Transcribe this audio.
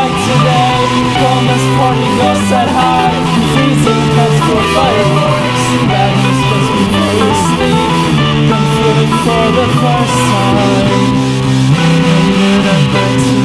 like today. Boneless party girl said hi. Freezing cups for fireworks. Bad news just before you sleep. Been feeling for the first time. Made it up to